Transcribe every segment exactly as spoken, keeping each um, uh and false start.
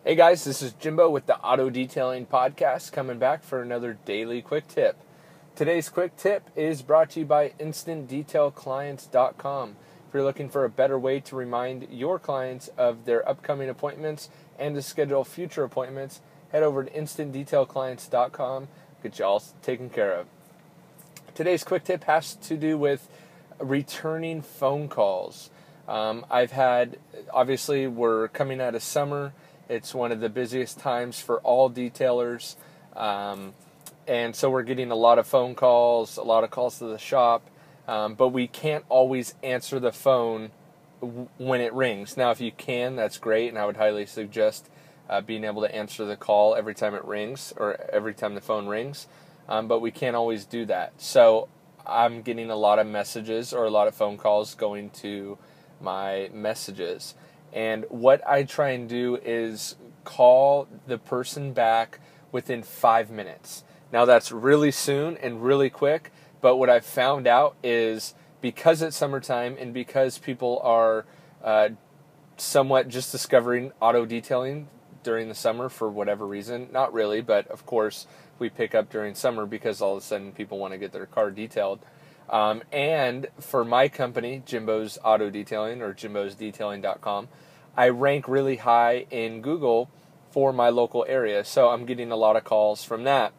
Hey guys, this is Jimbo with the Auto Detailing Podcast, coming back for another daily quick tip. Today's quick tip is brought to you by instant detail clients dot com. If you're looking for a better way to remind your clients of their upcoming appointments and to schedule future appointments, head over to instant detail clients dot com. Get you all taken care of. Today's quick tip has to do with returning phone calls. Um, I've had, obviously, we're coming out of summer. It's one of the busiest times for all detailers, um, and so we're getting a lot of phone calls, a lot of calls to the shop, um, but we can't always answer the phone w- when it rings. Now, if you can, that's great, and I would highly suggest uh, being able to answer the call every time it rings or every time the phone rings, um, but we can't always do that. So I'm getting a lot of messages or a lot of phone calls going to my messages. And what I try and do is call the person back within five minutes. Now that's really soon and really quick, but what I've found out is because it's summertime and because people are uh, somewhat just discovering auto detailing during the summer for whatever reason, not really, but of course we pick up during summer because all of a sudden people want to get their car detailed. Um, and for my company, Jimbo's Auto Detailing or jimbos detailing dot com, I rank really high in Google for my local area. So I'm getting a lot of calls from that.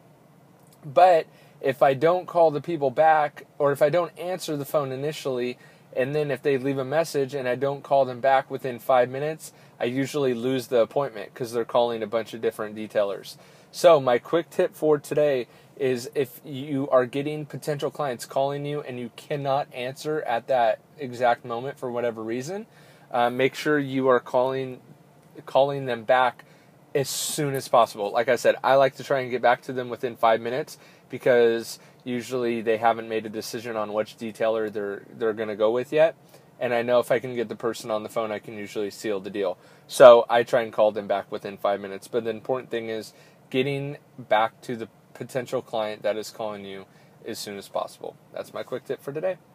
But if I don't call the people back, or if I don't answer the phone initially, and then if they leave a message and I don't call them back within five minutes, I usually lose the appointment because they're calling a bunch of different detailers. So my quick tip for today is if you are getting potential clients calling you and you cannot answer at that exact moment for whatever reason, uh, make sure you are calling calling them back as soon as possible. Like I said, I like to try and get back to them within five minutes because usually they haven't made a decision on which detailer they're they're going to go with yet. And I know if I can get the person on the phone, I can usually seal the deal. So I try and call them back within five minutes. But the important thing is getting back to the potential client that is calling you as soon as possible. That's my quick tip for today.